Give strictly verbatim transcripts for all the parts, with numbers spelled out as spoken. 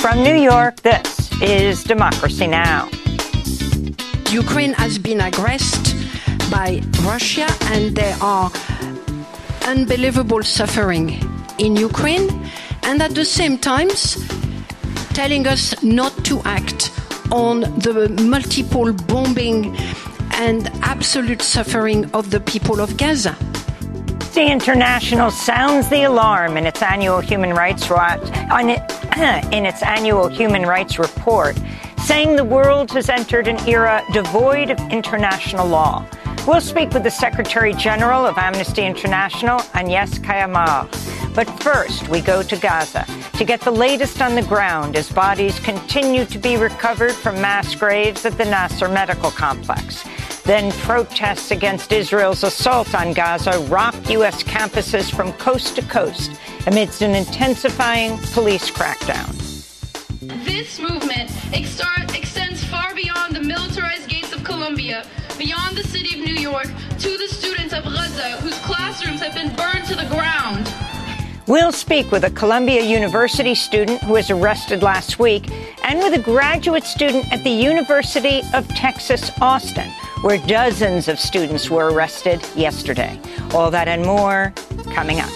From New York, this is Democracy Now! Ukraine has been aggressed by Russia, and there are unbelievable suffering in Ukraine, and at the same time telling us not to act on the multiple bombing and absolute suffering of the people of Gaza. Amnesty International sounds the alarm in its annual human rights in its annual human rights report, saying the world has entered an era devoid of international law. We'll speak with the Secretary General of Amnesty International, Agnes Kalamard. But first, we go to Gaza to get the latest on the ground as bodies continue to be recovered from mass graves at the Nasser Medical Complex. Then protests against Israel's assault on Gaza rocked U S campuses from coast to coast amidst an intensifying police crackdown. This movement extends far beyond the militarized gates of Columbia, beyond the city of New York, to the students of Gaza, whose classrooms have been burned to the ground. We'll speak with a Columbia University student who was arrested last week and with a graduate student at the University of Texas, Austin, where dozens of students were arrested yesterday. All that and more coming up.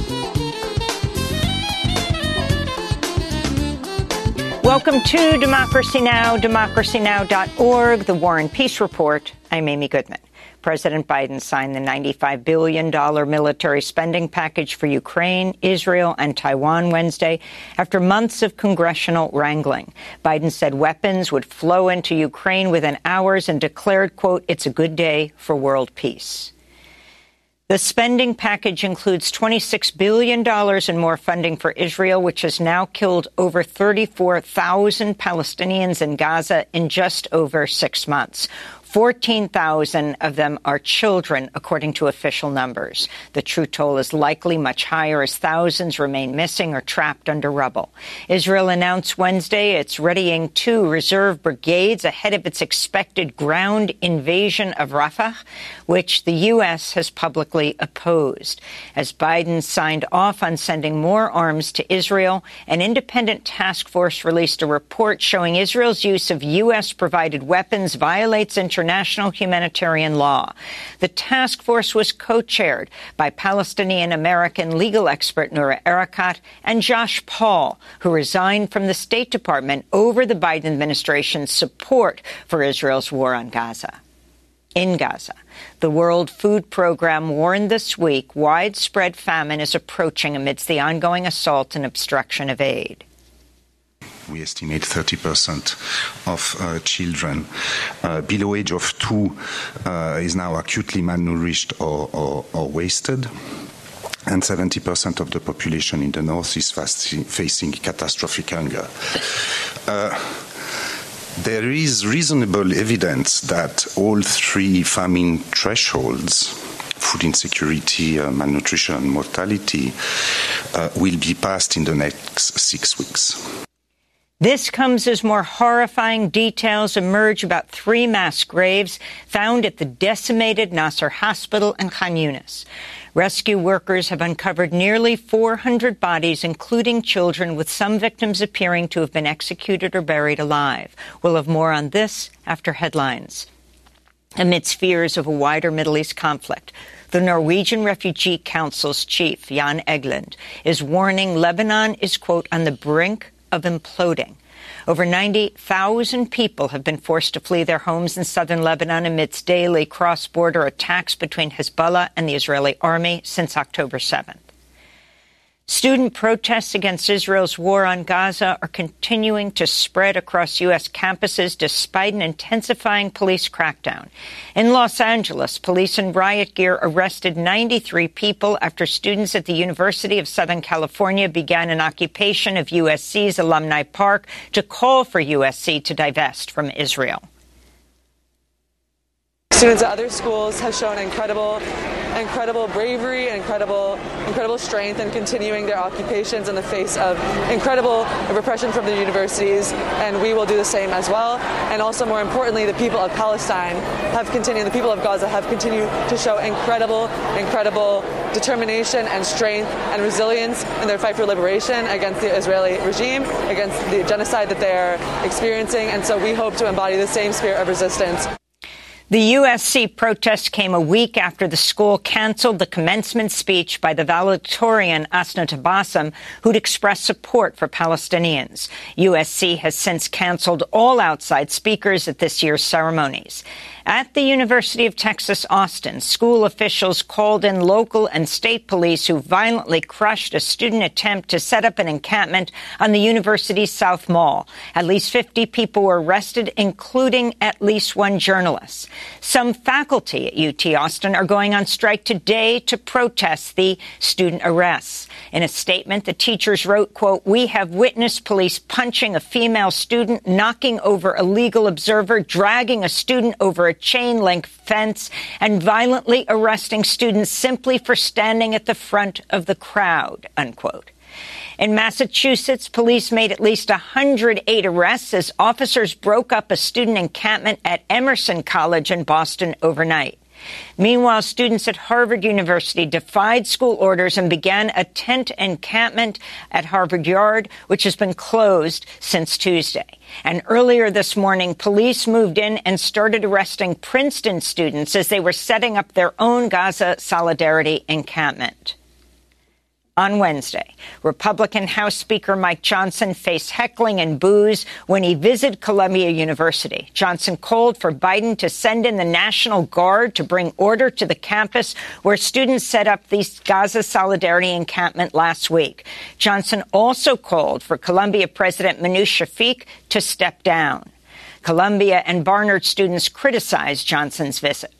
Welcome to Democracy Now!, democracy now dot org, the War and Peace Report. I'm Amy Goodman. President Biden signed the ninety-five billion dollars military spending package for Ukraine, Israel, and Taiwan Wednesday after months of congressional wrangling. Biden said weapons would flow into Ukraine within hours and declared, quote, "It's a good day for world peace." The spending package includes twenty-six billion dollars in more funding for Israel, which has now killed over thirty-four thousand Palestinians in Gaza in just over six months. fourteen thousand of them are children, according to official numbers. The true toll is likely much higher as thousands remain missing or trapped under rubble. Israel announced Wednesday it's readying two reserve brigades ahead of its expected ground invasion of Rafah, which the U S has publicly opposed. As Biden signed off on sending more arms to Israel, an independent task force released a report showing Israel's use of U S-provided weapons violates international International humanitarian law. The task force was co-chaired by Palestinian-American legal expert Noura Erakat and Josh Paul, who resigned from the State Department over the Biden administration's support for Israel's war on Gaza. In Gaza, the World Food Program warned this week widespread famine is approaching amidst the ongoing assault and obstruction of aid. We estimate thirty percent of uh, children uh, below age of two uh, is now acutely malnourished or, or, or wasted, and seventy percent of the population in the north is fast facing catastrophic hunger. Uh, there is reasonable evidence that all three famine thresholds, food insecurity, uh, malnutrition, and mortality, uh, will be passed in the next six weeks. This comes as more horrifying details emerge about three mass graves found at the decimated Nasser Hospital in Khan Yunis. Rescue workers have uncovered nearly four hundred bodies, including children, with some victims appearing to have been executed or buried alive. We'll have more on this after headlines. Amidst fears of a wider Middle East conflict, the Norwegian Refugee Council's chief, Jan Egeland, is warning Lebanon is, quote, on the brink of imploding. Over ninety thousand people have been forced to flee their homes in southern Lebanon amidst daily cross-border attacks between Hezbollah and the Israeli army since October seventh. Student protests against Israel's war on Gaza are continuing to spread across U S campuses despite an intensifying police crackdown. In Los Angeles, police in riot gear arrested ninety-three people after students at the University of Southern California began an occupation of U S C's Alumni Park to call for U S C to divest from Israel. students at other schools have shown incredible, incredible bravery and incredible, incredible strength in continuing their occupations in the face of incredible repression from the universities, and we will do the same as well. And also, more importantly, the people of Palestine have continued, the people of Gaza have continued to show incredible, incredible determination and strength and resilience in their fight for liberation against the Israeli regime, against the genocide that they are experiencing. And so we hope to embody the same spirit of resistance. The U S C protest came a week after the school canceled the commencement speech by the valedictorian Asna Tabassum, who'd expressed support for Palestinians. U S C has since canceled all outside speakers at this year's ceremonies. At the University of Texas, Austin, school officials called in local and state police who violently crushed a student attempt to set up an encampment on the university's South Mall. At least fifty people were arrested, including at least one journalist. Some faculty at U T Austin are going on strike today to protest the student arrests. In a statement, the teachers wrote, quote, "We have witnessed police punching a female student, knocking over a legal observer, dragging a student over a chain-link fence, and violently arresting students simply for standing at the front of the crowd," unquote. In Massachusetts, police made at least one hundred eight arrests as officers broke up a student encampment at Emerson College in Boston overnight. Meanwhile, students at Harvard University defied school orders and began a tent encampment at Harvard Yard, which has been closed since Tuesday. And earlier this morning, police moved in and started arresting Princeton students as they were setting up their own Gaza Solidarity encampment. On Wednesday, Republican House Speaker Mike Johnson faced heckling and boos when he visited Columbia University. Johnson called for Biden to send in the National Guard to bring order to the campus where students set up the Gaza Solidarity encampment last week. Johnson also called for Columbia President Manoush Shafik to step down. Columbia and Barnard students criticized Johnson's visit.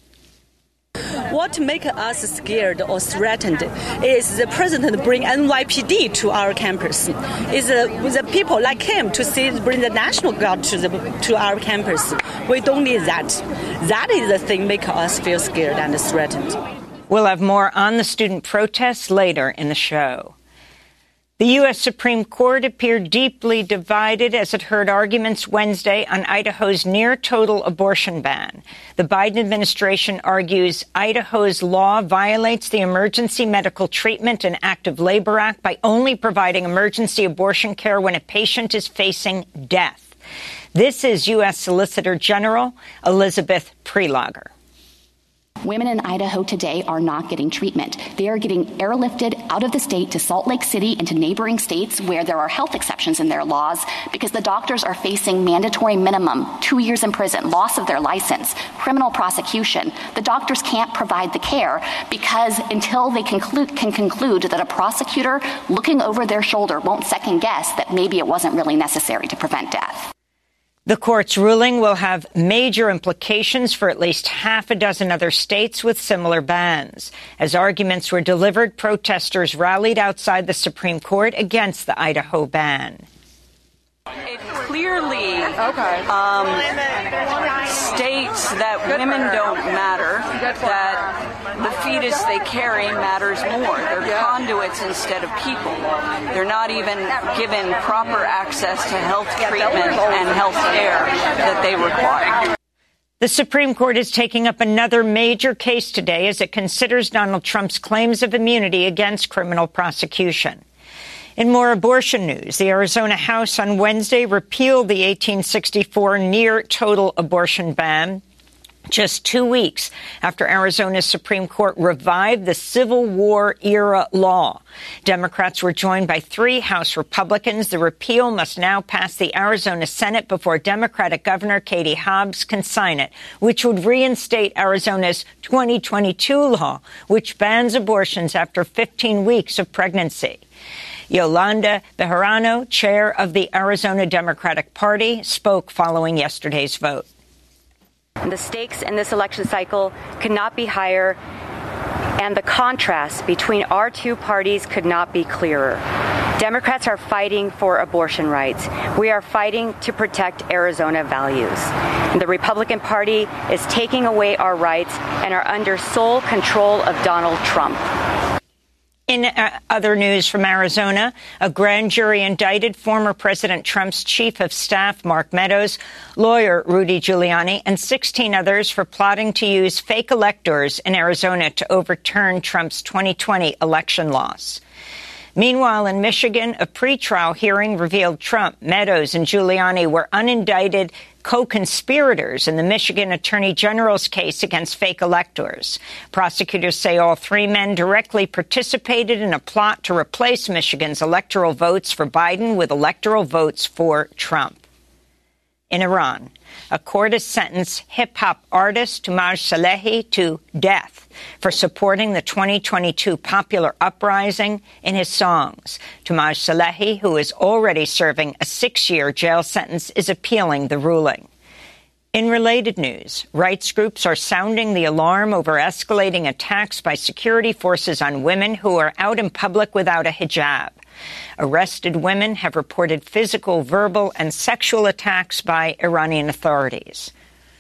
What makes us scared or threatened is the president bring N Y P D to our campus. Is uh, the people like him to see bring the National Guard to the to our campus. We don't need that. That is the thing make us feel scared and threatened. We'll have more on the student protests later in the show. The U S Supreme Court appeared deeply divided as it heard arguments Wednesday on Idaho's near-total abortion ban. The Biden administration argues Idaho's law violates the Emergency Medical Treatment and Active Labor Act by only providing emergency abortion care when a patient is facing death. This is U S Solicitor General Elizabeth Prelogar. Women in Idaho today are not getting treatment. They are getting airlifted out of the state to Salt Lake City and to neighboring states where there are health exceptions in their laws because the doctors are facing mandatory minimum, two years in prison, loss of their license, criminal prosecution. The doctors can't provide the care because until they conclude, can conclude that a prosecutor looking over their shoulder won't second guess that maybe it wasn't really necessary to prevent death. The court's ruling will have major implications for at least half a dozen other states with similar bans. As arguments were delivered, protesters rallied outside the Supreme Court against the Idaho ban. It clearly okay. um, states that women don't matter, that the fetus they carry matters more. They're conduits instead of people. They're not even given proper access to health treatment and health care that they require. The Supreme Court is taking up another major case today as it considers Donald Trump's claims of immunity against criminal prosecution. In more abortion news, the Arizona House on Wednesday repealed the eighteen sixty-four near-total abortion ban just two weeks after Arizona's Supreme Court revived the Civil War-era law. Democrats were joined by three House Republicans. The repeal must now pass the Arizona Senate before Democratic Governor Katie Hobbs can sign it, which would reinstate Arizona's twenty twenty-two law, which bans abortions after fifteen weeks of pregnancy. Yolanda Bejarano, chair of the Arizona Democratic Party, spoke following yesterday's vote. The stakes in this election cycle could not be higher, and the contrast between our two parties could not be clearer. Democrats are fighting for abortion rights. We are fighting to protect Arizona values. The Republican Party is taking away our rights and are under sole control of Donald Trump. In uh, other news from Arizona, a grand jury indicted former President Trump's chief of staff, Mark Meadows, lawyer Rudy Giuliani, and sixteen others for plotting to use fake electors in Arizona to overturn Trump's twenty twenty election loss. Meanwhile, in Michigan, a pretrial hearing revealed Trump, Meadows, and Giuliani were unindicted co-conspirators in the Michigan Attorney General's case against fake electors. Prosecutors say all three men directly participated in a plot to replace Michigan's electoral votes for Biden with electoral votes for Trump. In Iran, a court has sentenced hip-hop artist Toomaj Salehi to death for supporting the twenty twenty-two popular uprising in his songs. Toomaj Salehi, who is already serving a six-year jail sentence, is appealing the ruling. In related news, rights groups are sounding the alarm over escalating attacks by security forces on women who are out in public without a hijab. Arrested women have reported physical, verbal, and sexual attacks by Iranian authorities.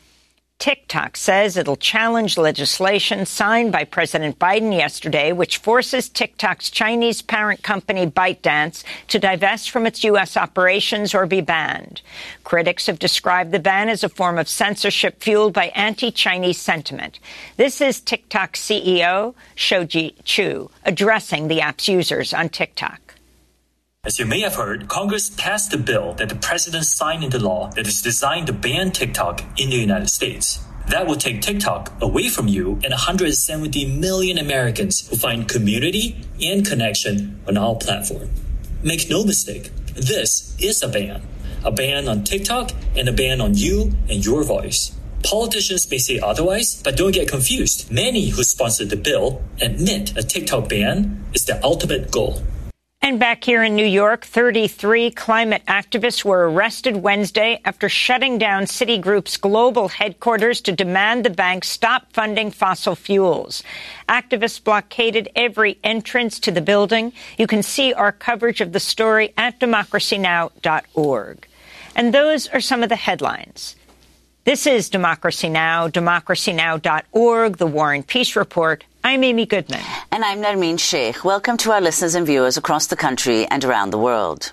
TikTok says it'll challenge legislation signed by President Biden yesterday, which forces TikTok's Chinese parent company ByteDance to divest from its U S operations or be banned. Critics have described the ban as a form of censorship fueled by anti-Chinese sentiment. This is TikTok C E O Shou-Zi Chew addressing the app's users on TikTok. As you may have heard, Congress passed a bill that the president signed into law that is designed to ban TikTok in the United States. That will take TikTok away from you and one hundred seventy million Americans who find community and connection on our platform. Make no mistake, this is a ban. A ban on TikTok and a ban on you and your voice. Politicians may say otherwise, but don't get confused. Many who sponsored the bill admit a TikTok ban is their ultimate goal. And back here in New York, thirty-three climate activists were arrested Wednesday after shutting down Citigroup's global headquarters to demand the bank stop funding fossil fuels. Activists blockaded every entrance to the building. You can see our coverage of the story at democracy now dot org. And those are some of the headlines. This is Democracy Now!, democracy now dot org, the War and Peace Report. I'm Amy Goodman. And I'm Nermeen Sheikh. Welcome to our listeners and viewers across the country and around the world.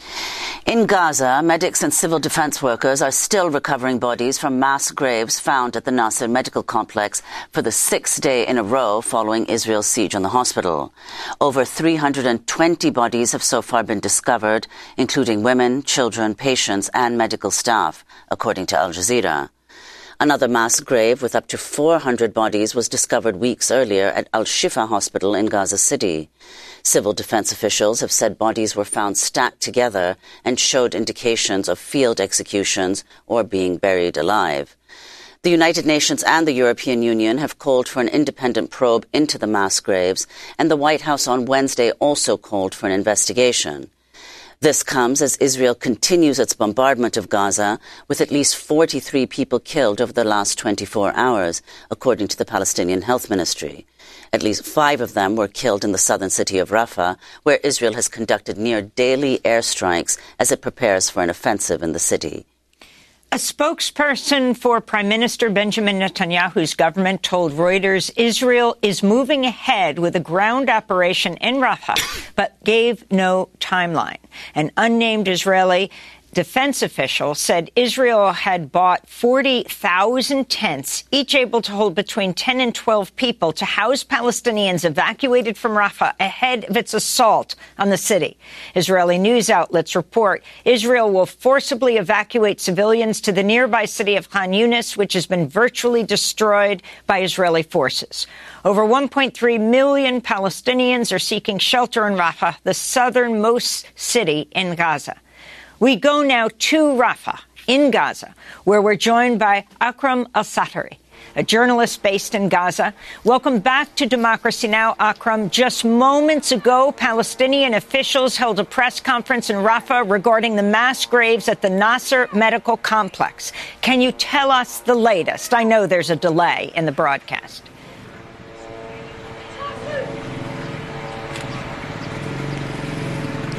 In Gaza, medics and civil defense workers are still recovering bodies from mass graves found at the Nasser Medical Complex for the sixth day in a row following Israel's siege on the hospital. Over three hundred twenty bodies have so far been discovered, including women, children, patients, and medical staff, according to Al Jazeera. Another mass grave with up to four hundred bodies was discovered weeks earlier at Al-Shifa Hospital in Gaza City. Civil defense officials have said bodies were found stacked together and showed indications of field executions or being buried alive. The United Nations and the European Union have called for an independent probe into the mass graves, and the White House on Wednesday also called for an investigation. This comes as Israel continues its bombardment of Gaza, with at least forty-three people killed over the last twenty-four hours, according to the Palestinian Health Ministry. At least five of them were killed in the southern city of Rafah, where Israel has conducted near-daily airstrikes as it prepares for an offensive in the city. A spokesperson for Prime Minister Benjamin Netanyahu's government told Reuters Israel is moving ahead with a ground operation in Rafah, but gave no timeline. An unnamed Israeli defense official said Israel had bought forty thousand tents, each able to hold between ten and twelve people, to house Palestinians evacuated from Rafah ahead of its assault on the city. Israeli news outlets report Israel will forcibly evacuate civilians to the nearby city of Khan Yunis, which has been virtually destroyed by Israeli forces. Over one point three million Palestinians are seeking shelter in Rafah, the southernmost city in Gaza. We go now to Rafah in Gaza, where we're joined by Akram Al-Satari, a journalist based in Gaza. Welcome back to Democracy Now!, Akram. Just moments ago, Palestinian officials held a press conference in Rafah regarding the mass graves at the Nasser Medical Complex. Can you tell us the latest? I know there's a delay in the broadcast.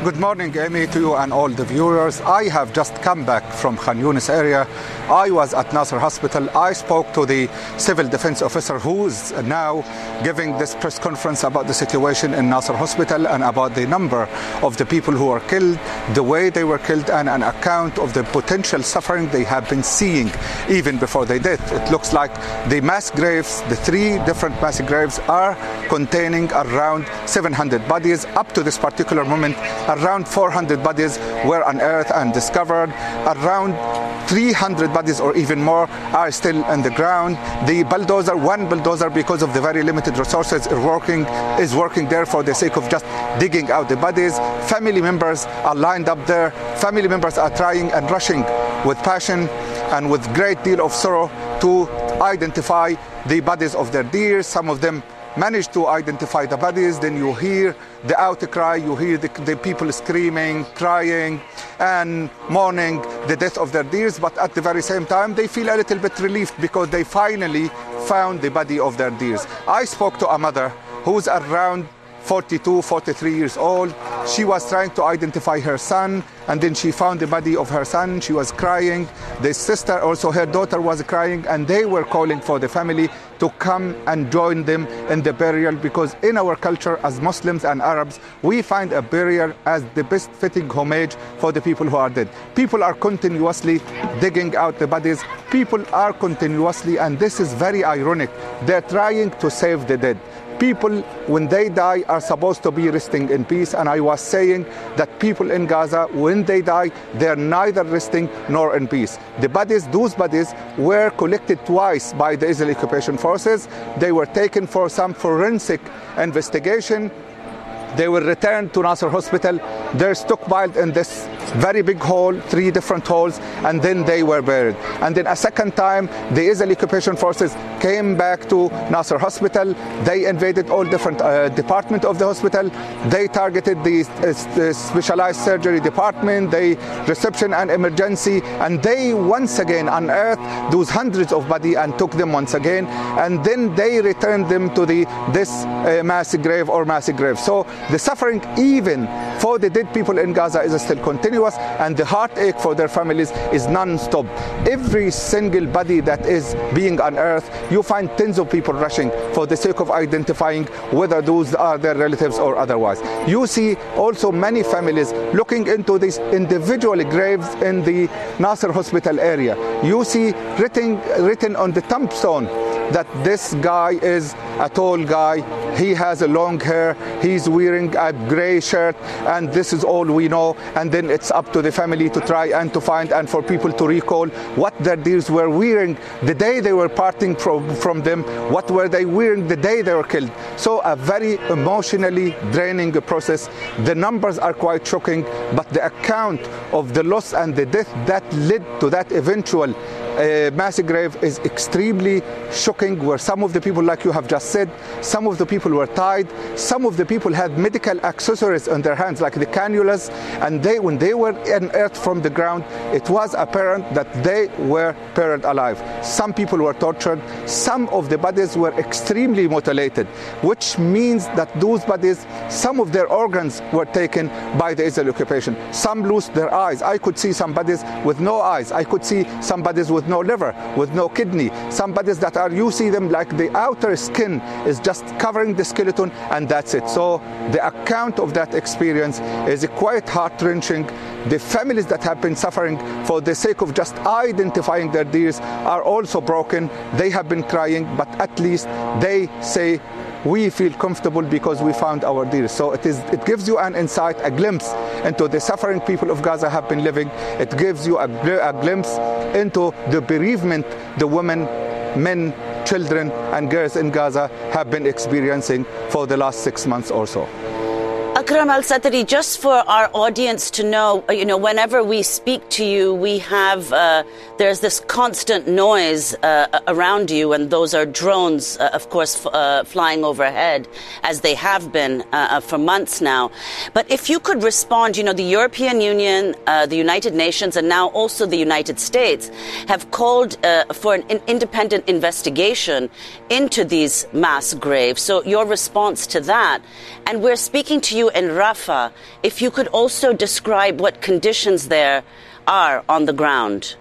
Good morning, Amy, to you and all the viewers. I have just come back from Khan Yunis area. I was at Nasser Hospital. I spoke to the civil defense officer who is now giving this press conference about the situation in Nasser Hospital and about the number of the people who were killed, the way they were killed, and an account of the potential suffering they have been seeing even before they did. It looks like the mass graves, the three different mass graves, are containing around seven hundred bodies. Up to this particular moment, around four hundred bodies were unearthed and discovered. Around three hundred bodies or even more are still in the ground. The bulldozer, one bulldozer, because of the very limited resources, is working, is working there for the sake of just digging out the bodies. Family members are lined up there. Family members are trying and rushing with passion and with great deal of sorrow to identify the bodies of their dear. Some of them manage to identify the bodies. Then you hear the outcry, you hear the, the people screaming, crying, and mourning the death of their dears. But at the very same time, they feel a little bit relieved because they finally found the body of their dears. I spoke to a mother who's around forty-two, forty-three years old. She was trying to identify her son, and then she found the body of her son. She was crying. The sister, also her daughter, was crying, and they were calling for the family to come and join them in the burial, because in our culture as Muslims and Arabs, we find a burial as the best fitting homage for the people who are dead. People are continuously digging out the bodies. People are continuously, and this is very ironic, they're trying to save the dead. People, when they die, are supposed to be resting in peace. And I was saying that people in Gaza, when they die, they're neither resting nor in peace. The bodies, those bodies, were collected twice by the Israeli occupation forces. They were taken for some forensic investigation. They were returned to Nasser Hospital. They're stockpiled in this very big hole, three different holes, and then they were buried. And then a second time, the Israeli occupation forces came back to Nasser Hospital. They invaded all different uh, departments of the hospital. They targeted the, uh, the specialized surgery department, the reception and emergency, and they once again unearthed those hundreds of bodies and took them once again. And then they returned them to the this uh, mass grave or mass grave. So the suffering, even for the dead people in Gaza, is still continuous, and the heartache for their families is non-stop. Every single body that is being unearthed, you find tens of people rushing for the sake of identifying whether those are their relatives or otherwise. You see also many families looking into these individual graves in the Nasser Hospital area. You see written, written on the tombstone that this guy is a tall guy, he has a long hair, he's wearing a gray shirt, and this is all we know. And then it's up to the family to try and to find and for people to recall what their dears were wearing the day they were parting from, from them, what were they wearing the day they were killed. So a very emotionally draining process. The numbers are quite shocking, but the account of the loss and the death that led to that eventual Uh, mass grave is extremely shocking, where some of the people, like you have just said, some of the people were tied, some of the people had medical accessories on their hands, like the cannulas, and they, when they were unearthed from the ground, it was apparent that they were buried alive. Some people were tortured, some of the bodies were extremely mutilated, which means that those bodies, some of their organs were taken by the Israeli occupation. Some lost their eyes. I could see some bodies with no eyes. I could see some bodies with no liver, with no kidney. Some bodies that are, you see them like the outer skin is just covering the skeleton, and that's it. So the account of that experience is quite heart-wrenching. The families that have been suffering for the sake of just identifying their dears are also broken. They have been crying, but at least they say, we feel comfortable because we found our dears. So it is. It gives you an insight, a glimpse into the suffering people of Gaza have been living. It gives you a, a glimpse into the bereavement the women, men, children, and girls in Gaza have been experiencing for the last six months or so. Akram Al-Satari, just for our audience to know, you know, whenever we speak to you, we have, uh, there's this constant noise uh, around you, and those are drones, uh, of course, f- uh, flying overhead, as they have been uh, for months now. But if you could respond, you know, the European Union, uh, the United Nations, and now also the United States have called uh, for an independent investigation into these mass graves. So your response to that, and we're speaking to you in Rafah, if you could also describe what conditions there are on the ground.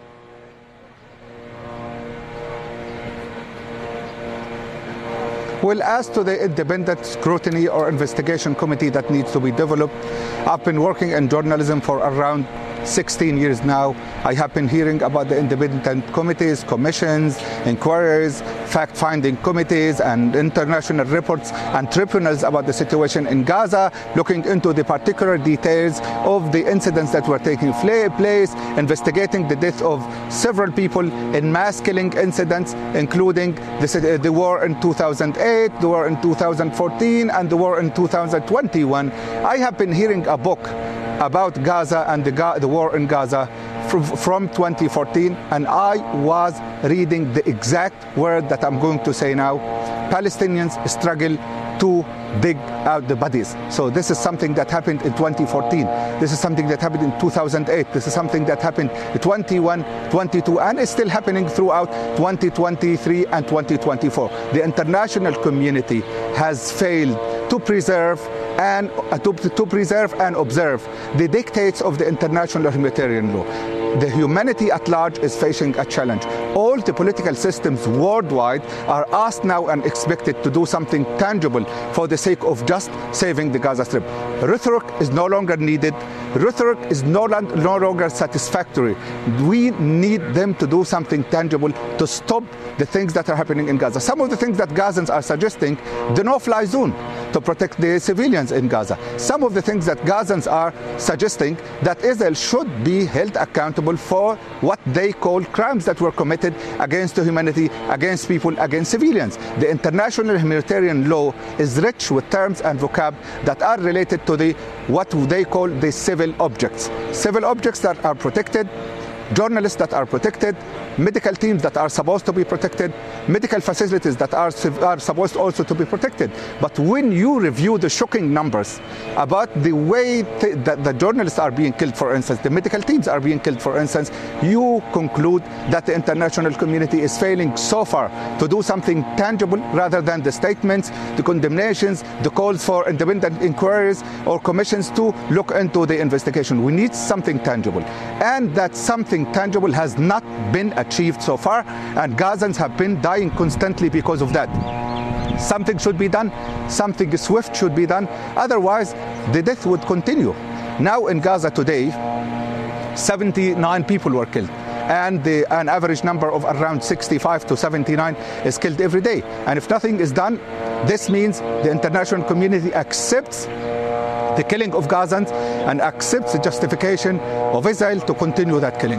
Well, as to the independent scrutiny or investigation committee that needs to be developed, I've been working in journalism for around sixteen years now. I have been hearing about the independent committees, commissions, inquiries, fact-finding committees, and international reports and tribunals about the situation in Gaza, looking into the particular details of the incidents that were taking place, investigating the death of several people in mass killing incidents, including the, the war in two thousand eight, the war in two thousand fourteen, and the war in two thousand twenty-one. I have been hearing a book about Gaza and the, Ga the war in Gaza from, from twenty fourteen, and I was reading the exact word that I'm going to say now. Palestinians struggle to dig out the bodies. So this is something that happened in twenty fourteen. This is something that happened in two thousand eight. This is something that happened in twenty-one, twenty-two, and is still happening throughout twenty twenty-three and twenty twenty-four. The international community has failed to preserve and uh, to, to preserve and observe the dictates of the international humanitarian law. The humanity at large is facing a challenge. All the political systems worldwide are asked now and expected to do something tangible for the sake of just saving the Gaza Strip. Rhetoric is no longer needed. Rhetoric is no, no longer satisfactory. We need them to do something tangible to stop the things that are happening in Gaza. Some of the things that Gazans are suggesting, the no-fly zone to protect the civilians in Gaza. Some of the things that Gazans are suggesting, that Israel should be held accountable for what they call crimes that were committed against humanity, against people, against civilians. The international humanitarian law is rich with terms and vocab that are related to the what they call the civil objects. Civil objects that are protected, journalists that are protected, medical teams that are supposed to be protected, medical facilities that are, are supposed also to be protected. But when you review the shocking numbers about the way that the journalists are being killed, for instance, the medical teams are being killed, for instance, you conclude that the international community is failing so far to do something tangible rather than the statements, the condemnations, the calls for independent inquiries or commissions to look into the investigation. We need something tangible. And that something tangible has not been achieved so far, and Gazans have been dying constantly because of that. Something should be done, something swift should be done, otherwise the death would continue. Now in Gaza today, seventy-nine people were killed, and the, an average number of around sixty-five to seventy-nine is killed every day. And if nothing is done, this means the international community accepts the killing of Gazans and accepts the justification of Israel to continue that killing.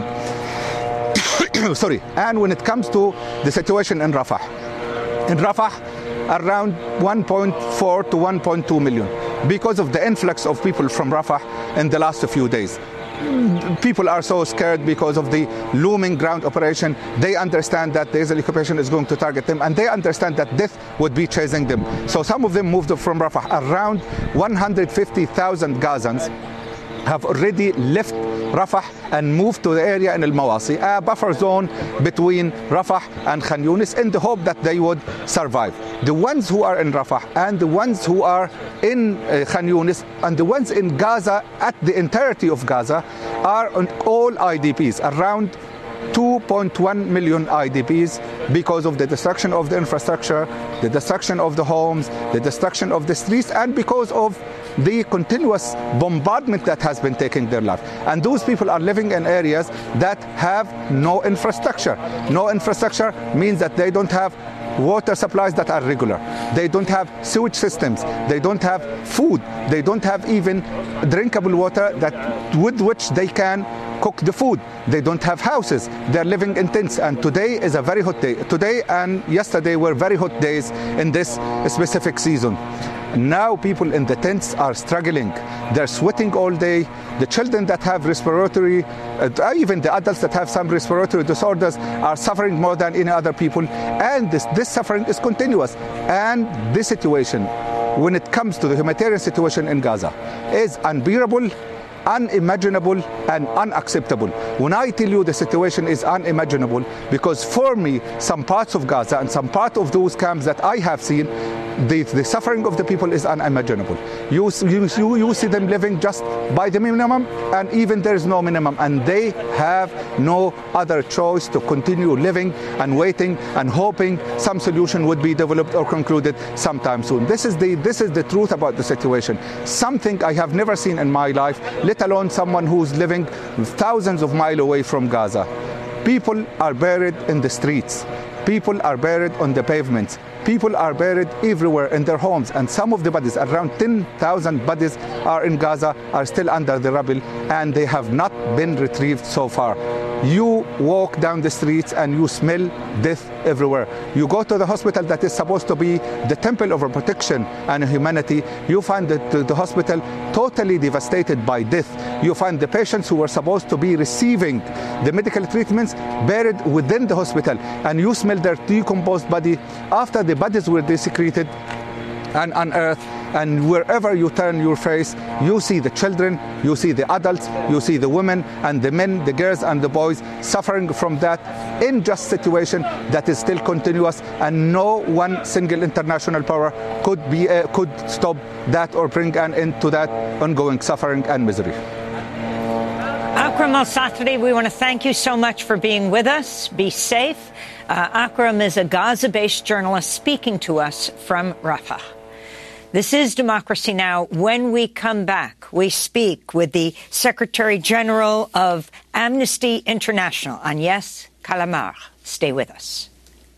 Sorry. And when it comes to the situation in Rafah, in Rafah, around one point four to one point two million, because of the influx of people from Rafah in the last few days. People are so scared because of the looming ground operation. They understand that the Israeli occupation is going to target them, and they understand that death would be chasing them. So some of them moved from Rafah. Around one hundred fifty thousand Gazans have already left Rafah and moved to the area in Al-Mawasi, a buffer zone between Rafah and Khan Yunis, in the hope that they would survive. The ones who are in Rafah and the ones who are in uh, Khan Yunis and the ones in Gaza, at the entirety of Gaza, are on all I D Ps, around two point one million I D Ps, because of the destruction of the infrastructure, the destruction of the homes, the destruction of the streets, and because of the continuous bombardment that has been taking their life. And those people are living in areas that have no infrastructure. No infrastructure means that they don't have water supplies that are regular. They don't have sewage systems. They don't have food. They don't have even drinkable water that with which they can cook the food. They don't have houses. They're living in tents. And today is a very hot day. Today and yesterday were very hot days in this specific season. Now people in the tents are struggling. They're sweating all day. The children that have respiratory, uh, even the adults that have some respiratory disorders, are suffering more than any other people. And this, this suffering is continuous. And this situation, when it comes to the humanitarian situation in Gaza, is unbearable, unimaginable and unacceptable. When I tell you the situation is unimaginable, because for me, some parts of Gaza and some part of those camps that I have seen, the, the suffering of the people is unimaginable. You, you, you see them living just by the minimum, and even there is no minimum, and they have no other choice to continue living and waiting and hoping some solution would be developed or concluded sometime soon. This is the this is the truth about the situation. Something I have never seen in my life, let alone someone who's living thousands of miles away from Gaza. People are buried in the streets. People are buried on the pavements. People are buried everywhere in their homes, and some of the bodies, around ten thousand bodies are in Gaza, are still under the rubble, and they have not been retrieved so far. You walk down the streets and you smell death everywhere. You go to the hospital that is supposed to be the temple of protection and humanity. You find that the hospital totally devastated by death. You find the patients who were supposed to be receiving the medical treatments buried within the hospital, and you smell their decomposed body after the bodies were desecrated and unearthed. And wherever you turn your face, you see the children, you see the adults, you see the women and the men, the girls and the boys suffering from that unjust situation that is still continuous, and no one single international power could be uh, could stop that or bring an end to that ongoing suffering and misery. Akram Al-Sathri, we want to thank you so much for being with us. Be safe. Uh, Akram is a Gaza-based journalist speaking to us from Rafah. This is Democracy Now! When we come back, we speak with the Secretary General of Amnesty International, Agnès Callamard. Stay with us.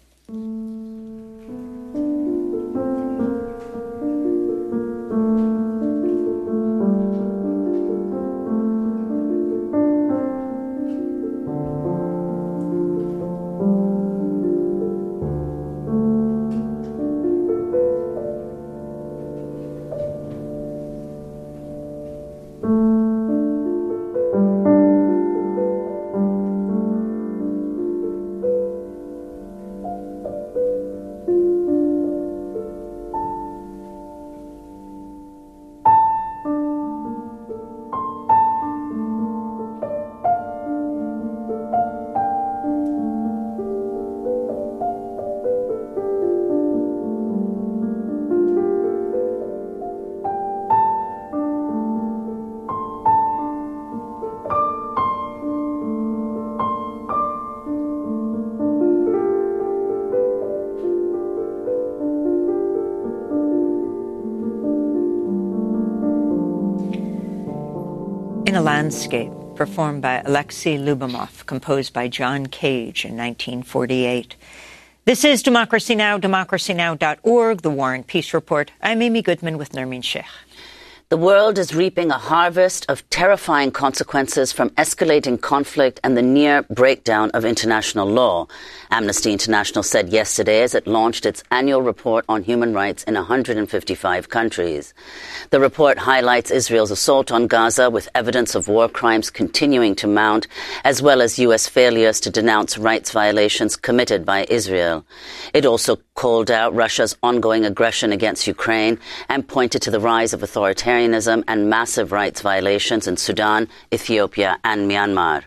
In a Landscape, performed by Alexei Lyubimov, composed by John Cage in nineteen forty-eight. This is Democracy Now!, democracy now dot org, the War and Peace Report. I'm Amy Goodman with Nermeen Sheikh. The world is reaping a harvest of terrifying consequences from escalating conflict and the near breakdown of international law. Amnesty International said yesterday as it launched its annual report on human rights in one hundred fifty-five countries. The report highlights Israel's assault on Gaza, with evidence of war crimes continuing to mount, as well as U S failures to denounce rights violations committed by Israel. It also called out Russia's ongoing aggression against Ukraine and pointed to the rise of authoritarianism and massive rights violations in Sudan, Ethiopia and Myanmar.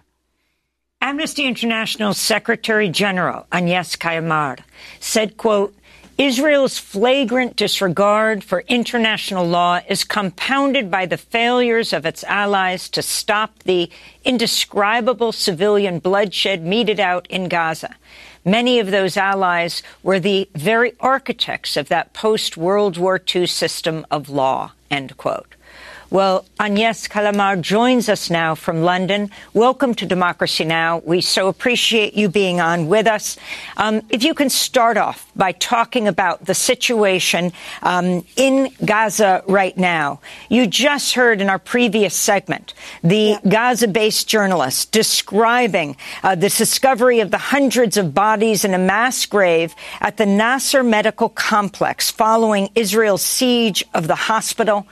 Amnesty International's Secretary General, Agnès Callamard, said, quote, Israel's flagrant disregard for international law is compounded by the failures of its allies to stop the indescribable civilian bloodshed meted out in Gaza. Many of those allies were the very architects of that post-World War Two system of law, end quote. Well, Agnès Callamard joins us now from London. Welcome to Democracy Now! We so appreciate you being on with us. Um, if you can start off by talking about the situation um, in Gaza right now. You just heard in our previous segment the yeah. Gaza-based journalist describing uh, the discovery of the hundreds of bodies in a mass grave at the Nasser Medical Complex following Israel's siege of the hospital.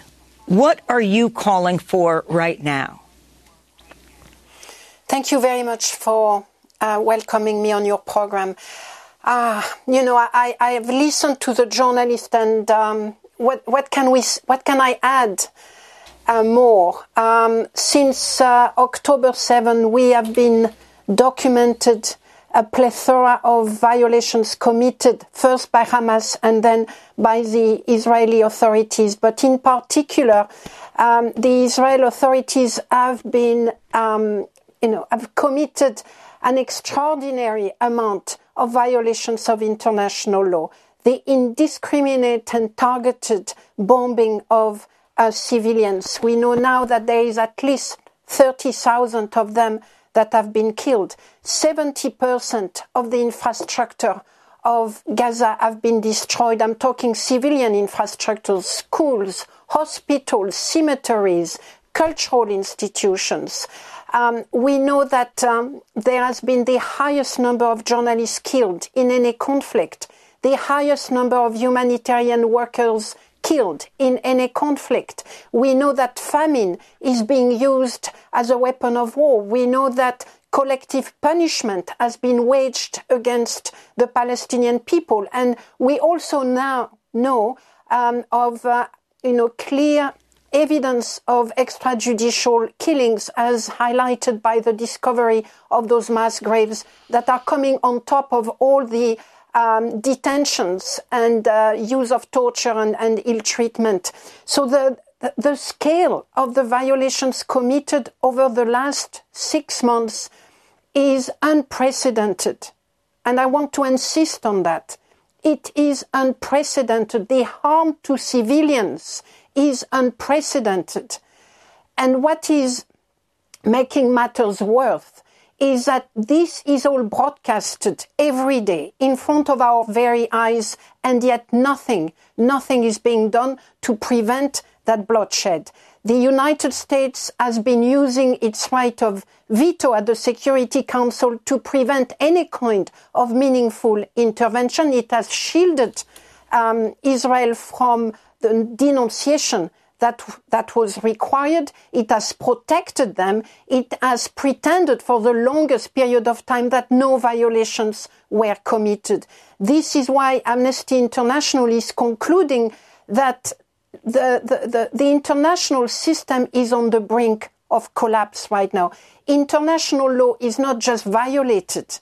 What are you calling for right now? Thank you very much for uh, welcoming me on your program. Uh, you know, I, I have listened to the journalist, and um, what, what can we, what can I add? uh, more. Um, since uh, October seventh, we have been documented a plethora of violations committed first by Hamas and then by the Israeli authorities. But in particular, um, the Israeli authorities have been, um, you know, have committed an extraordinary amount of violations of international law. The indiscriminate and targeted bombing of uh, civilians. We know now that there is at least thirty thousand of them that have been killed. seventy percent of the infrastructure of Gaza have been destroyed. I'm talking civilian infrastructures, schools, hospitals, cemeteries, cultural institutions. Um, we know that um, there has been the highest number of journalists killed in any conflict, the highest number of humanitarian workers killed in any conflict. We know that famine is being used as a weapon of war. We know that collective punishment has been waged against the Palestinian people. And we also now know um, of, uh, you know, clear evidence of extrajudicial killings as highlighted by the discovery of those mass graves that are coming on top of all the um, detentions and uh, use of torture and, and ill treatment. So the, the the scale of the violations committed over the last six months is unprecedented. And I want to insist on that. It is unprecedented. The harm to civilians is unprecedented. And what is making matters worse is that this is all broadcasted every day in front of our very eyes, and yet nothing, nothing is being done to prevent that bloodshed. The United States has been using its right of veto at the Security Council to prevent any kind of meaningful intervention. It has shielded um, Israel from the denunciation that that was required. It has protected them. It has pretended for the longest period of time that no violations were committed. This is why Amnesty International is concluding that the, the, the, the international system is on the brink of collapse right now. International law is not just violated.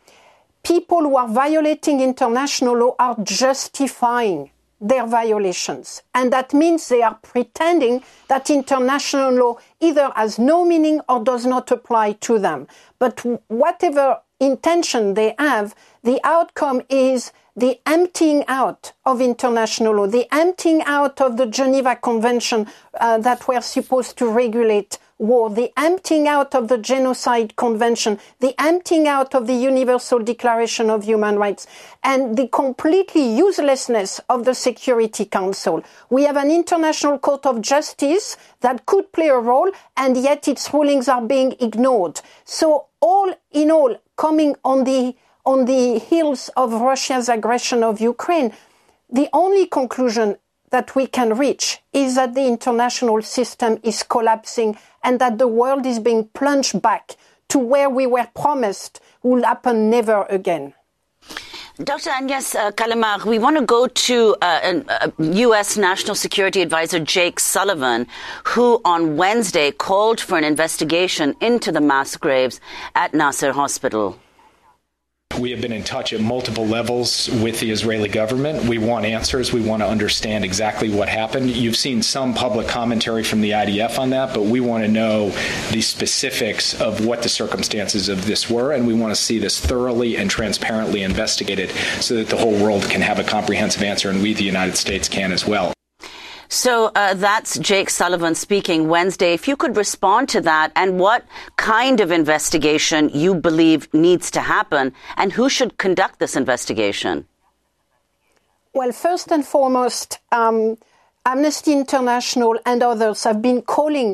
People who are violating international law are justifying their violations. And that means they are pretending that international law either has no meaning or does not apply to them. But whatever intention they have, the outcome is the emptying out of international law, the emptying out of the Geneva Convention uh, that were supposed to regulate war, the emptying out of the Genocide Convention, the emptying out of the Universal Declaration of Human Rights, and the completely uselessness of the Security Council. We have an International Court of Justice that could play a role, and yet its rulings are being ignored. So all in all, coming on the on the heels of Russia's aggression of Ukraine, the only conclusion that we can reach is that the international system is collapsing and that the world is being plunged back to where we were promised will happen never again. Doctor Agnès uh, Callamard, we want to go to uh, uh, U S National Security Advisor Jake Sullivan, who on Wednesday called for an investigation into the mass graves at Nasser Hospital. We have been in touch at multiple levels with the Israeli government. We want answers. We want to understand exactly what happened. You've seen some public commentary from the I D F on that, but we want to know the specifics of what the circumstances of this were, and we want to see this thoroughly and transparently investigated so that the whole world can have a comprehensive answer, and we, the United States, can as well. So uh, that's Jake Sullivan speaking Wednesday. If you could respond to that and what kind of investigation you believe needs to happen and who should conduct this investigation? Well, first and foremost, um, Amnesty International and others have been calling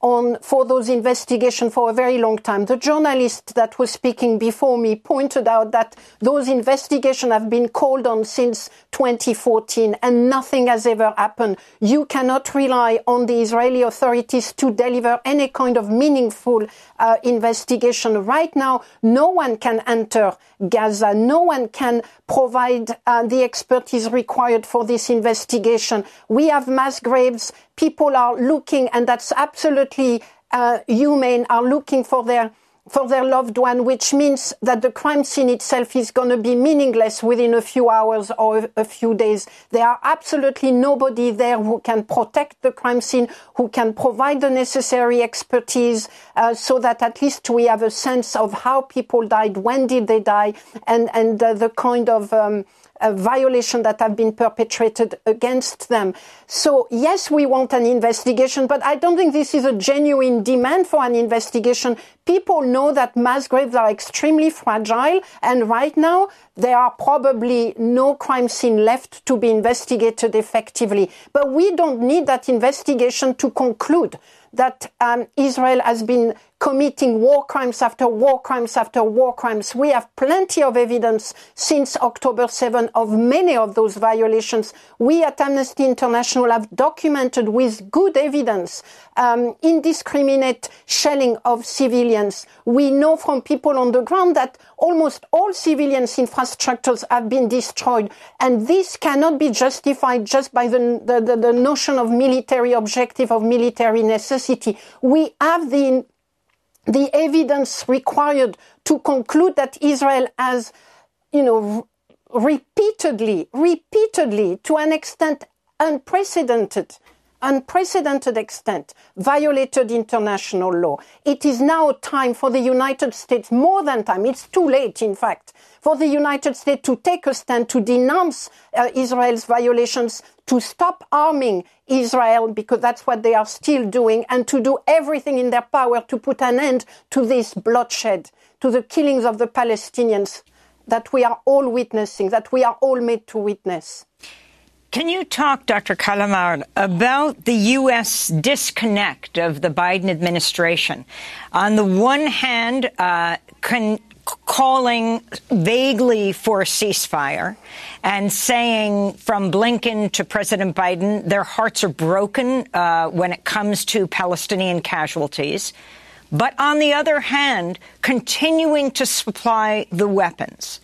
on for those investigations for a very long time. The journalist that was speaking before me pointed out that those investigations have been called on since twenty fourteen and nothing has ever happened. You cannot rely on the Israeli authorities to deliver any kind of meaningful uh, investigation. Right now, no one can enter Gaza. No one can provide uh, the expertise required for this investigation. We have mass graves. People are looking, and that's absolutely uh, humane, are looking for their for their loved one, which means that the crime scene itself is going to be meaningless within a few hours or a few days. There are absolutely nobody there who can protect the crime scene, who can provide the necessary expertise, uh, so that at least we have a sense of how people died, when did they die, and, and uh, the kind of um, a violation that have been perpetrated against them. So yes, we want an investigation, but I don't think this is a genuine demand for an investigation. People know that mass graves are extremely fragile, and right now there are probably no crime scene left to be investigated effectively. But we don't need that investigation to conclude that um, Israel has been committing war crimes after war crimes after war crimes. We have plenty of evidence since October seventh of many of those violations. We at Amnesty International have documented with good evidence um, indiscriminate shelling of civilians. We know from people on the ground that almost all civilians' infrastructures have been destroyed, and this cannot be justified just by the, the, the, the notion of military objective, of military necessity. We have the the evidence required to conclude that Israel has, you know, repeatedly, repeatedly, to an extent unprecedented, unprecedented extent, violated international law. It is now time for the United States, more than time, it's too late, in fact, for the United States to take a stand, to denounce uh, Israel's violations, to stop arming Israel, because that's what they are still doing, and to do everything in their power to put an end to this bloodshed, to the killings of the Palestinians that we are all witnessing, that we are all made to witness. Can you talk, Doctor Kalamar, about the U S disconnect of the Biden administration? On the one hand, uh, con- calling vaguely for a ceasefire and saying from Blinken to President Biden, their hearts are broken uh, when it comes to Palestinian casualties. But on the other hand, continuing to supply the weapons.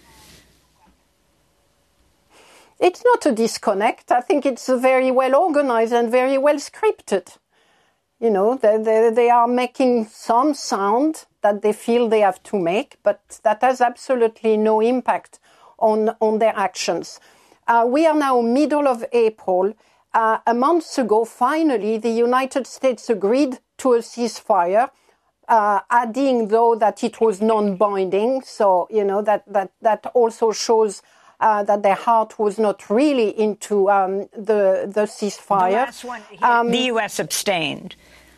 It's not a disconnect. I think it's very well organized and very well scripted. You know, they, they, they are making some sound that they feel they have to make, but that has absolutely no impact on, on their actions. Uh, we are now middle of April. Uh, a month ago, finally, the United States agreed to a ceasefire, uh, adding, though, that it was non-binding. So, you know, that, that, that also shows Uh, that their heart was not really into um, the the ceasefire. The last one, um, the U S abstained.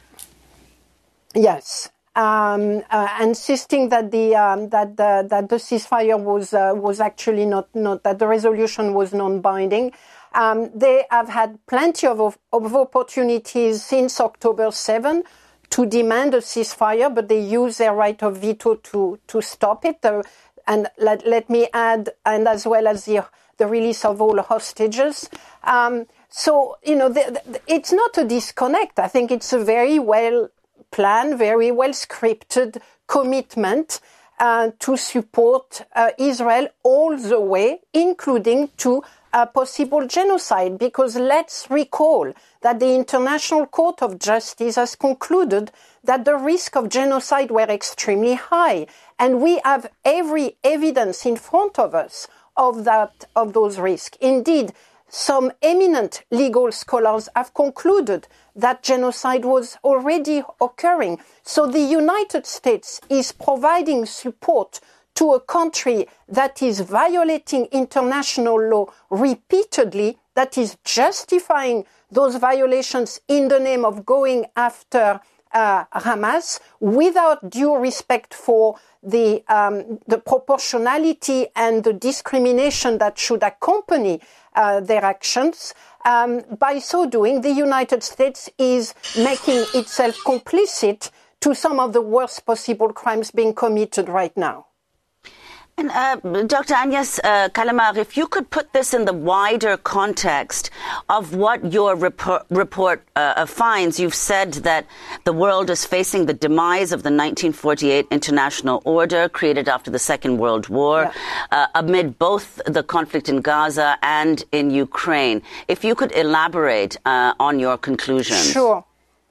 Yes, um, uh, insisting that the um, that the that the ceasefire was uh, was actually not not that the resolution was non-binding. Um, they have had plenty of of opportunities since October seventh to demand a ceasefire, but they use their right of veto to to stop it. The, And let, let me add, and as well as the, the release of all hostages. Um, so, you know, the, the, it's not a disconnect. I think it's a very well planned, very well scripted commitment uh, to support uh, Israel all the way, including to a possible genocide. Because let's recall that the International Court of Justice has concluded that the risk of genocide were extremely high. And we have every evidence in front of us of that, of those risks. Indeed, some eminent legal scholars have concluded that genocide was already occurring. So the United States is providing support to a country that is violating international law repeatedly, that is justifying those violations in the name of going after uh, Hamas without due respect for the um, the proportionality and the discrimination that should accompany uh, their actions. Um, by so doing, the United States is making itself complicit to some of the worst possible crimes being committed right now. And uh, Doctor Agnes uh, Callamard, if you could put this in the wider context of what your report, report uh, finds, you've said that the world is facing the demise of the nineteen forty-eight international order created after the Second World War, yeah. uh, amid both the conflict in Gaza and in Ukraine. If you could elaborate uh, on your conclusions. Sure.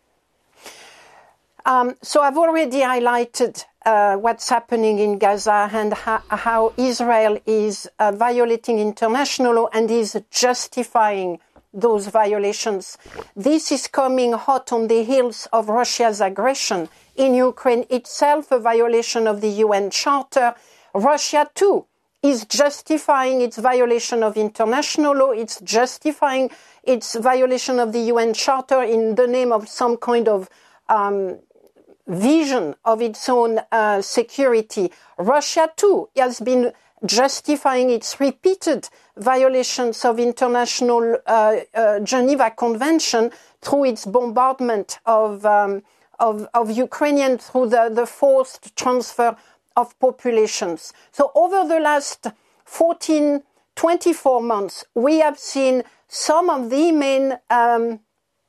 Um, so I've already highlighted uh, what's happening in Gaza and ha- how Israel is uh, violating international law and is justifying those violations. This is coming hot on the heels of Russia's aggression in Ukraine itself, a violation of the U N Charter. Russia, too, is justifying its violation of international law. It's justifying its violation of the U N Charter in the name of some kind of um, vision of its own uh, security. Russia, too, has been justifying its repeated violations of international uh, uh, Geneva Convention through its bombardment of um, of, of Ukrainian through the, the forced transfer of populations. So over the last fourteen, twenty-four months, we have seen some of the main um,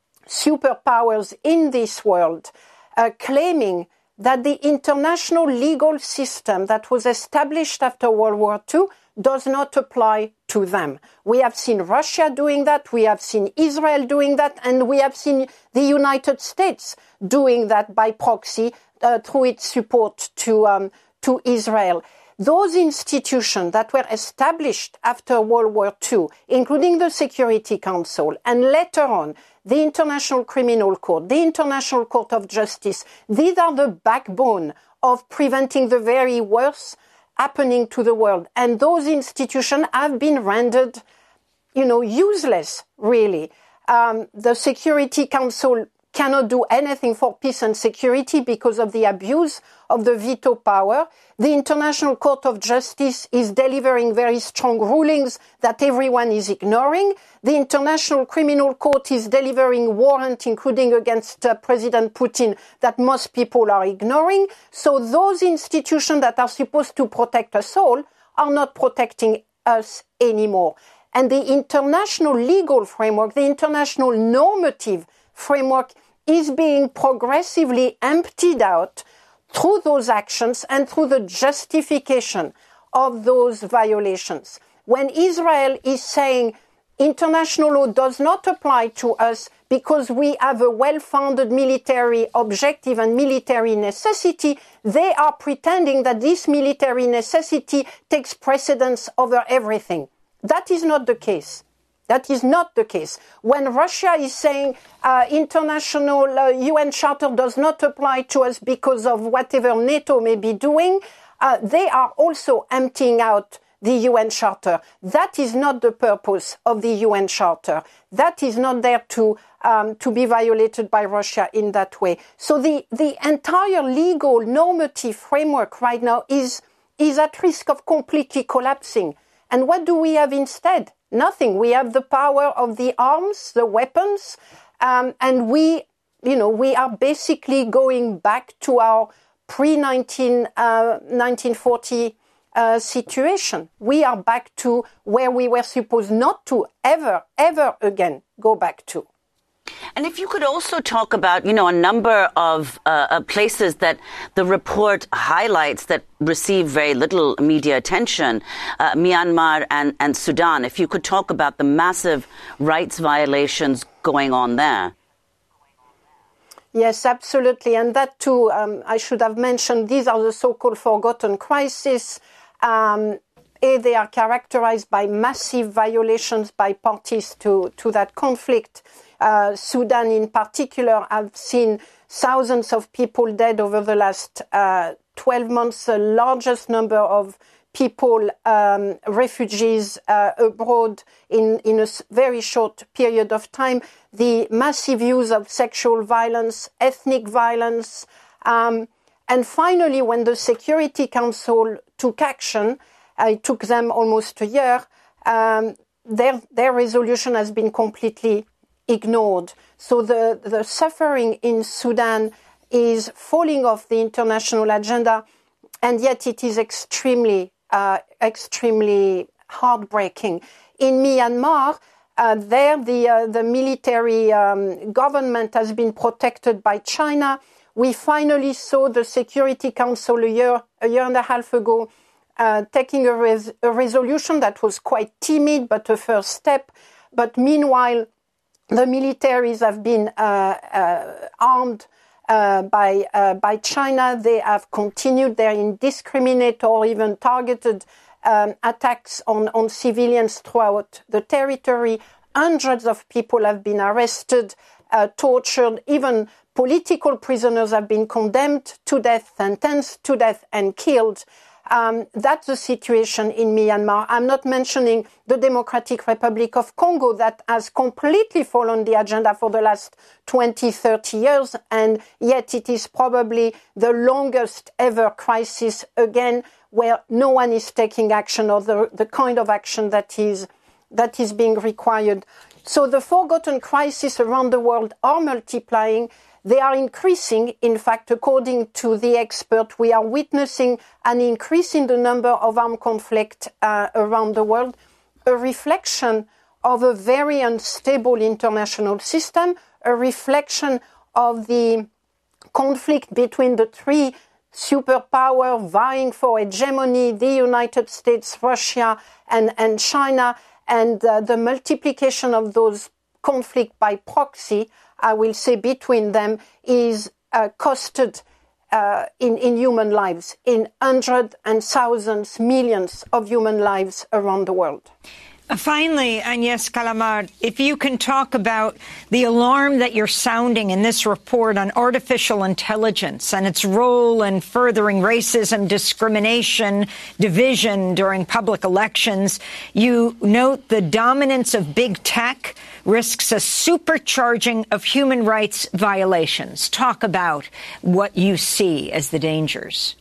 superpowers in this world Uh, claiming that the international legal system that was established after World War Two does not apply to them. We have seen Russia doing that, we have seen Israel doing that, and we have seen the United States doing that by proxy uh, through its support to, um, to Israel. Those institutions that were established after World War Two, including the Security Council, and later on, the International Criminal Court, the International Court of Justice, these are the backbone of preventing the very worst happening to the world. And those institutions have been rendered, you know, useless, really. Um, the Security Council cannot do anything for peace and security because of the abuse of the veto power. The International Court of Justice is delivering very strong rulings that everyone is ignoring. The International Criminal Court is delivering warrants, including against uh, President Putin, that most people are ignoring. So those institutions that are supposed to protect us all are not protecting us anymore. And the international legal framework, the international normative framework is being progressively emptied out through those actions and through the justification of those violations. When Israel is saying international law does not apply to us because we have a well-founded military objective and military necessity, they are pretending that this military necessity takes precedence over everything. That is not the case. That is not the case. When Russia is saying uh, international uh, U N Charter does not apply to us because of whatever NATO may be doing, uh, they are also emptying out the U N Charter. That is not the purpose of the U N Charter. That is not there to um, to be violated by Russia in that way. So the, the entire legal normative framework right now is is at risk of completely collapsing. And what do we have instead? Nothing. We have the power of the arms, the weapons, um, and we, you know, we are basically going back to our pre nineteen forty uh, situation. We are back to where we were supposed not to ever, ever again go back to. And if you could also talk about, you know, a number of uh, places that the report highlights that receive very little media attention, uh, Myanmar and, and Sudan, if you could talk about the massive rights violations going on there. Yes, absolutely. And that too, um, I should have mentioned, these are the so-called forgotten crises. Um, A, they are characterized by massive violations by parties to, to that conflict. Uh, Sudan in particular, I've seen thousands of people dead over the last uh, twelve months, the largest number of people, um, refugees uh, abroad in, in a very short period of time, the massive use of sexual violence, ethnic violence, um, and finally, when the Security Council took action, uh, it took them almost a year, um, their, their resolution has been completely ignored. So the, the suffering in Sudan is falling off the international agenda, and yet it is extremely, uh, extremely heartbreaking. In Myanmar, uh, there the, uh, the military um, government has been protected by China. We finally saw the Security Council a year, a year and a half ago uh, taking a, res- a resolution that was quite timid, but a first step. But meanwhile, the militaries have been uh, uh, armed uh, by uh, by China. They have continued their indiscriminate or even targeted um, attacks on, on civilians throughout the territory. Hundreds of people have been arrested, uh, tortured, even political prisoners have been condemned to death, sentenced to death, and killed. Um, that's the situation in Myanmar. I'm not mentioning the Democratic Republic of Congo that has completely fallen the agenda for the last twenty, thirty years, and yet it is probably the longest ever crisis again where no one is taking action or the, the kind of action that is, that is being required. So the forgotten crises around the world are multiplying. They are increasing. In fact, according to the expert, we are witnessing an increase in the number of armed conflict uh, around the world, a reflection of a very unstable international system, a reflection of the conflict between the three superpowers vying for hegemony, the United States, Russia, and, and China, and uh, the multiplication of those conflicts by proxy, I will say, between them is uh, costed uh, in, in human lives, in hundreds and thousands, millions of human lives around the world. Uh, finally, Agnes Callamard, if you can talk about the alarm that you're sounding in this report on artificial intelligence and its role in furthering racism, discrimination, division during public elections. You note the dominance of big tech risks a supercharging of human rights violations. Talk about what you see as the dangers.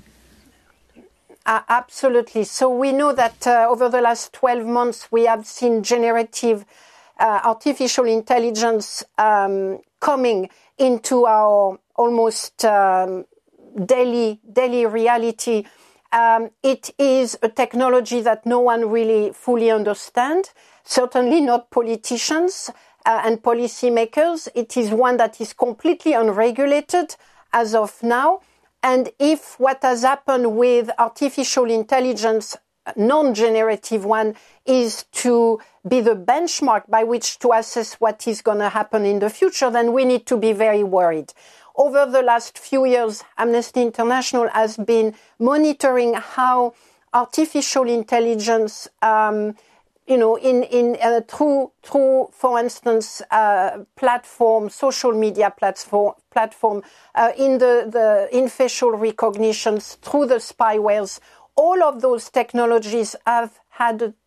Uh, absolutely. So we know that uh, over the last twelve months, we have seen generative uh, artificial intelligence um, coming into our almost um, daily, daily reality. Um, it is a technology that no one really fully understands, certainly not politicians uh, and policymakers. It is one that is completely unregulated as of now. And if what has happened with artificial intelligence, non-generative one, is to be the benchmark by which to assess what is going to happen in the future, then we need to be very worried. Over the last few years, Amnesty International has been monitoring how artificial intelligence, um, you know, in, in, uh, through, through, for instance, uh, platform, social media platform, platform, uh, in the, the, in facial recognitions, through the spywares, all of those technologies have had a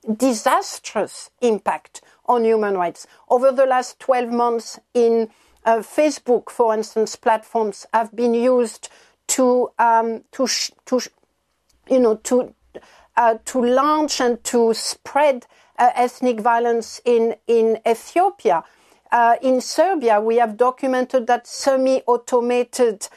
disastrous impact on human rights. Over the last twelve months in uh, Facebook, for instance, platforms have been used to, um, to, sh- to, sh- you know, to, Uh, to launch and to spread uh, ethnic violence in, in Ethiopia. Uh, in Serbia, we have documented that semi-automated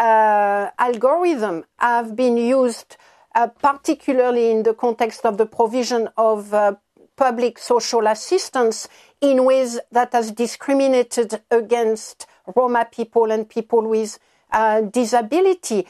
uh, algorithms have been used, uh, particularly in the context of the provision of uh, public social assistance, in ways that has discriminated against Roma people and people with uh, disability.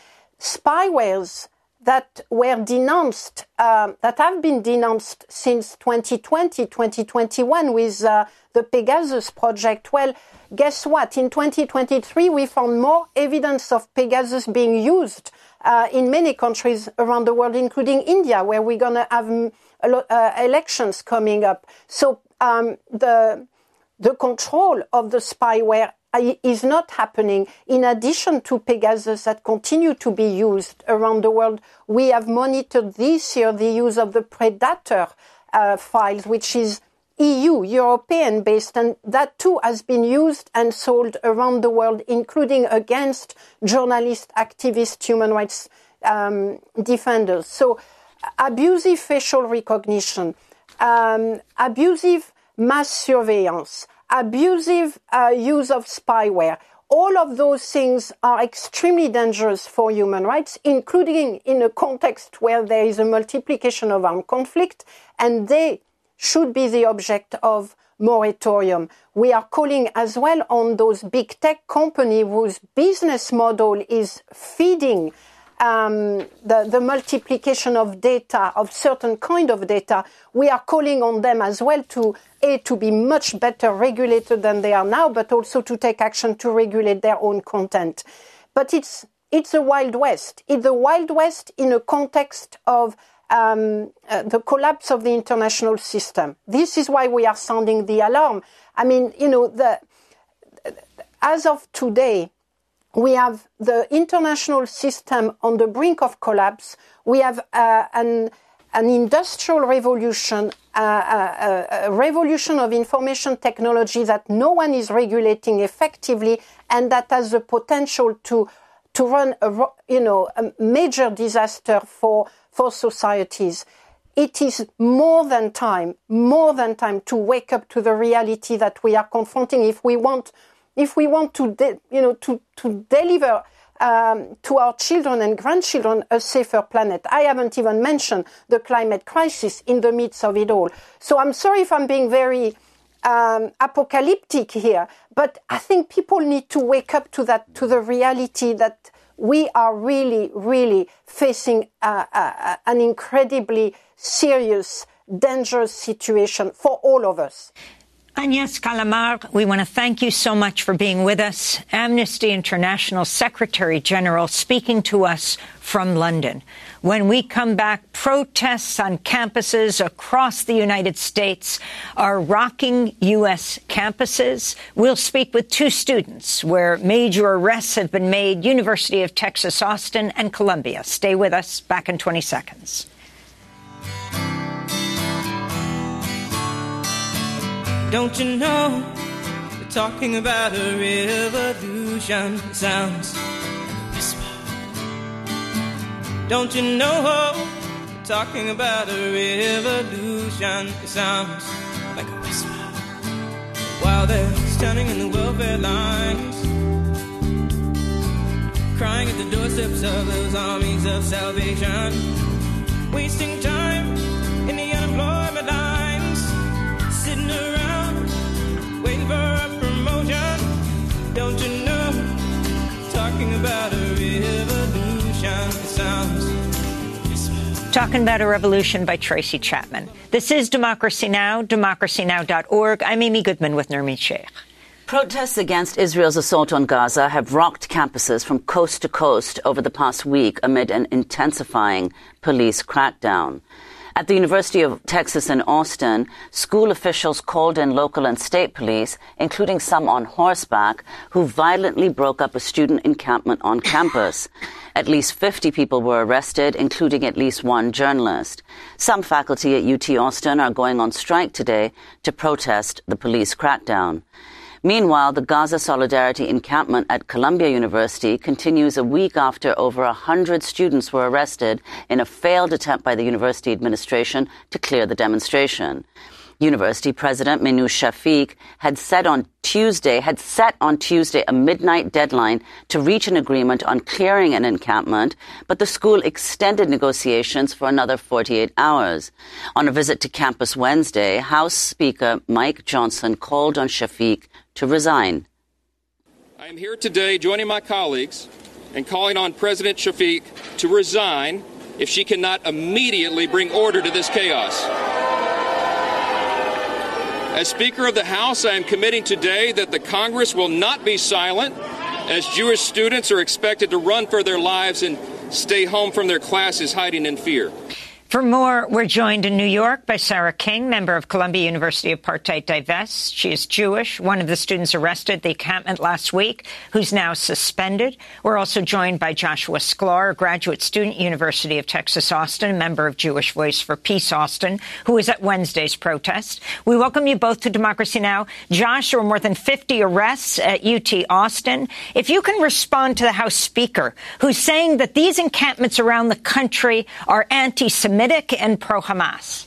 Spywares that were denounced, uh, that have been denounced since twenty twenty, twenty twenty-one with uh, the Pegasus project. Well, guess what? In twenty twenty-three, we found more evidence of Pegasus being used uh, in many countries around the world, including India, where we're going to have um, a lot, uh, elections coming up. So um, the the control of the spyware is not happening. In addition to Pegasus that continue to be used around the world, we have monitored this year the use of the Predator uh, files, which is E U, European-based, and that too has been used and sold around the world, including against journalists, activists, human rights um, defenders. So abusive facial recognition, um, abusive mass surveillance, abusive uh, use of spyware, all of those things are extremely dangerous for human rights, including in a context where there is a multiplication of armed conflict, and they should be the object of moratorium. We are calling as well on those big tech companies whose business model is feeding um, the, the multiplication of data, of certain kind of data. We are calling on them as well to, A, to be much better regulated than they are now, but also to take action to regulate their own content. But it's, it's a Wild West. It's the Wild West in a context of Um, uh, the collapse of the international system. This is why we are sounding the alarm. I mean, you know, the, as of today, we have the international system on the brink of collapse. We have uh, an, an industrial revolution, uh, a, a revolution of information technology that no one is regulating effectively, and that has the potential to to run a, you know, a major disaster for for societies. It is more than time, more than time to wake up to the reality that we are confronting if we want, if we want to, de- you know, to, to deliver um, to our children and grandchildren a safer planet. I haven't even mentioned the climate crisis in the midst of it all. So I'm sorry if I'm being very um, apocalyptic here, but I think people need to wake up to that, to the reality that we are really, really facing uh, uh, an incredibly serious, dangerous situation for all of us. Agnès Callamard, we want to thank you so much for being with us. Amnesty International Secretary General speaking to us from London. When we come back, protests on campuses across the United States are rocking U S campuses. We'll speak with two students where major arrests have been made, University of Texas, Austin and Columbia. Stay with us. Back in twenty seconds. Don't you know, we're talking about a revolution. It sounds like a whisper. Don't you know, we're talking about a revolution. It sounds like a whisper. While they're standing in the welfare lines, crying at the doorsteps of those armies of salvation, wasting time in the unemployment lines, sitting around waiting for a promotion. Don't you know, talking about a revolution. It sounds Talking About a Revolution by Tracy Chapman. This is Democracy Now!, democracy now dot org. I'm Amy Goodman with Nurmi Sheikh. Protests against Israel's assault on Gaza have rocked campuses from coast to coast over the past week amid an intensifying police crackdown. At the University of Texas in Austin, school officials called in local and state police, including some on horseback, who violently broke up a student encampment on campus. At least fifty people were arrested, including at least one journalist. Some faculty at U T Austin are going on strike today to protest the police crackdown. Meanwhile, the Gaza Solidarity encampment at Columbia University continues a week after over a hundred students were arrested in a failed attempt by the university administration to clear the demonstration. University President Minouche Shafik had said on Tuesday, had set on Tuesday a midnight deadline to reach an agreement on clearing an encampment, but the school extended negotiations for another forty-eight hours. On a visit to campus Wednesday, House Speaker Mike Johnson called on Shafik to resign. I am here today joining my colleagues and calling on President Shafik to resign if she cannot immediately bring order to this chaos. As Speaker of the House, I am committing today that the Congress will not be silent as Jewish students are expected to run for their lives and stay home from their classes hiding in fear. For more, we're joined in New York by Sarah King, member of Columbia University Apartheid Divest. She is Jewish, one of the students arrested at the encampment last week, who's now suspended. We're also joined by Joshua Sklar, a graduate student, University of Texas Austin, a member of Jewish Voice for Peace Austin, who was at Wednesday's protest. We welcome you both to Democracy Now! Josh, there were more than fifty arrests at U T Austin. If you can respond to the House Speaker, who's saying that these encampments around the country are anti-Semitic and pro-Hamas.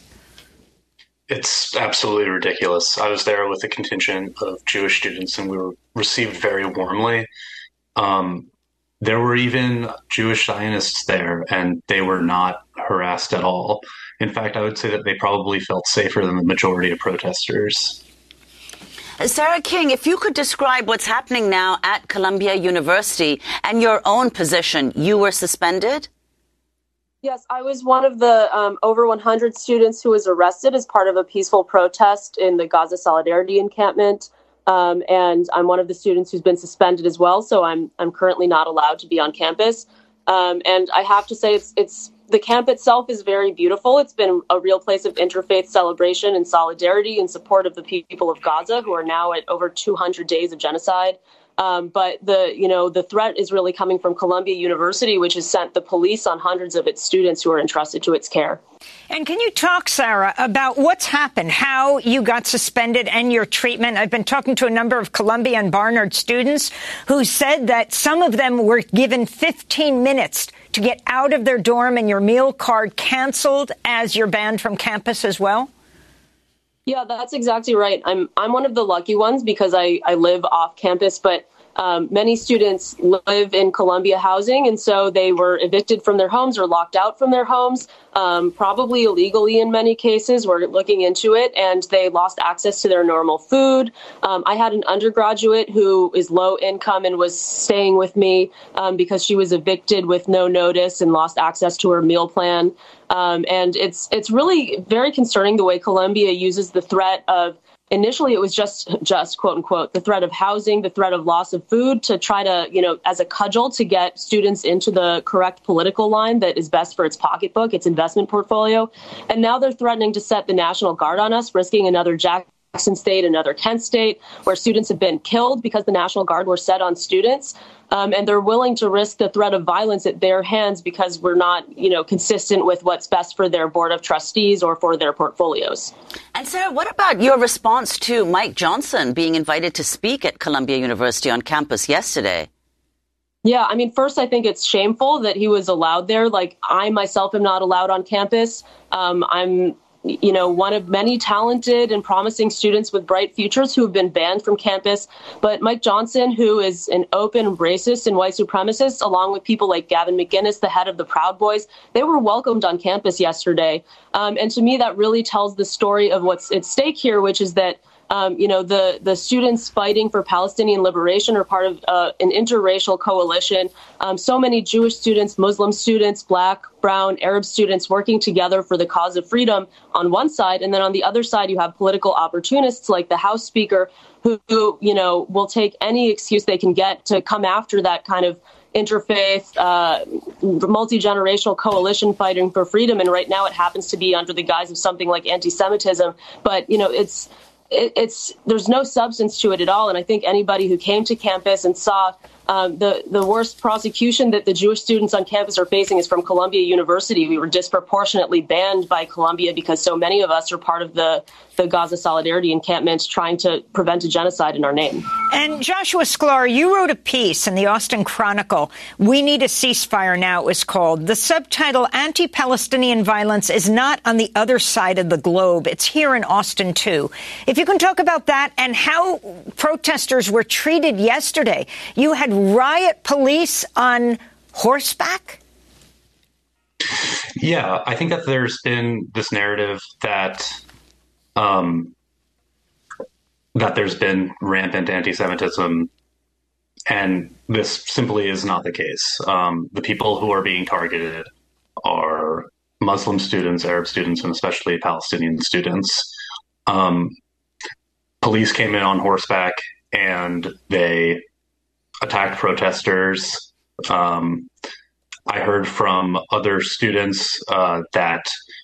It's absolutely ridiculous. I was there with a contingent of Jewish students, and we were received very warmly. Um, there were even Jewish Zionists there, and they were not harassed at all. In fact, I would say that they probably felt safer than the majority of protesters. Sarah King, if you could describe what's happening now at Columbia University and your own position. You were suspended? Yes, I was one of the um, over one hundred students who was arrested as part of a peaceful protest in the Gaza Solidarity encampment. Um, and I'm one of the students who's been suspended as well. So I'm I'm currently not allowed to be on campus. Um, and I have to say, it's it's the camp itself is very beautiful. It's been a real place of interfaith celebration and solidarity in support of the people of Gaza, who are now at over two hundred days of genocide. Um, but the, you know, the threat is really coming from Columbia University, which has sent the police on hundreds of its students who are entrusted to its care. And can you talk, Sarah, about what's happened, how you got suspended and your treatment? I've been talking to a number of Columbia and Barnard students who said that some of them were given fifteen minutes to get out of their dorm and your meal card canceled as you're banned from campus as well. Yeah, that's exactly right. I'm I'm one of the lucky ones because I, I live off campus, but um, many students live in Columbia housing, and so they were evicted from their homes or locked out from their homes, um, probably illegally in many cases. We're looking into it, and they lost access to their normal food. Um, I had an undergraduate who is low income and was staying with me um, because she was evicted with no notice and lost access to her meal plan. Um, and it's it's really very concerning the way Columbia uses the threat of, initially it was just, just quote unquote, the threat of housing, the threat of loss of food to try to, you know, as a cudgel to get students into the correct political line that is best for its pocketbook, its investment portfolio. And now they're threatening to set the National Guard on us, risking another Jackson State, another Kent State, where students have been killed because the National Guard were set on students. Um, and they're willing to risk the threat of violence at their hands because we're not, you know, consistent with what's best for their board of trustees or for their portfolios. And Sarah, what about your response to Mike Johnson being invited to speak at Columbia University on campus yesterday? Yeah, I mean, first, I think it's shameful that he was allowed there. Like, I myself am not allowed on campus. Um, I'm you know, one of many talented and promising students with bright futures who have been banned from campus. But Mike Johnson, who is an open racist and white supremacist, along with people like Gavin McInnes, the head of the Proud Boys, they were welcomed on campus yesterday. Um, and to me, that really tells the story of what's at stake here, which is that Um, you know, the, the students fighting for Palestinian liberation are part of uh, an interracial coalition. Um, so many Jewish students, Muslim students, Black, Brown, Arab students working together for the cause of freedom on one side. And then on the other side, you have political opportunists like the House Speaker who, who you know, will take any excuse they can get to come after that kind of interfaith, uh, multi-generational coalition fighting for freedom. And right now it happens to be under the guise of something like anti-Semitism. But, you know, it's It, it's there's no substance to it at all. And I think anybody who came to campus and saw um, the, the worst prosecution that the Jewish students on campus are facing is from Columbia University. We were disproportionately banned by Columbia because so many of us are part of the, the Gaza Solidarity encampment trying to prevent a genocide in our name. And Joshua Sklar, you wrote a piece in the Austin Chronicle, "We Need a Ceasefire Now," it was called. The subtitle, "Anti-Palestinian Violence is Not on the Other Side of the Globe. It's Here in Austin, too." If you can talk about that and how protesters were treated yesterday. You had riot police on horseback? Yeah, I think that there's been this narrative that um, that there's been rampant anti-Semitism, and this simply is not the case. Um, the people who are being targeted are Muslim students, Arab students, and especially Palestinian students. Um, police came in on horseback and they attacked protesters. Um, I heard from other students uh, that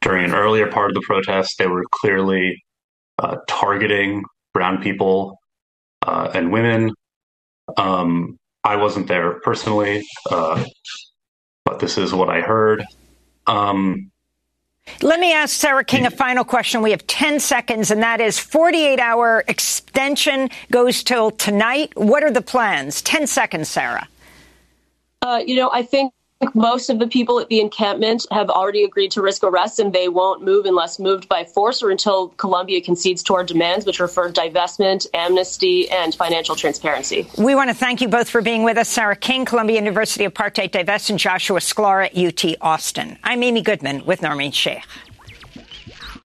during an earlier part of the protest, they were clearly uh, targeting brown people uh, and women. Um, I wasn't there personally, uh, but this is what I heard. Um, Let me ask Sarah King a final question. We have ten seconds, and that is forty-eight hour extension goes till tonight. What are the plans? ten seconds, Sarah. Uh, you know, I think most of the people at the encampment have already agreed to risk arrest, and they won't move unless moved by force or until Colombia concedes to our demands, which are for divestment, amnesty, and financial transparency. We want to thank you both for being with us. Sarah King, Columbia University Apartheid Divest, and Joshua Sklar at U T Austin. I'm Amy Goodman with Noreen Sheikh.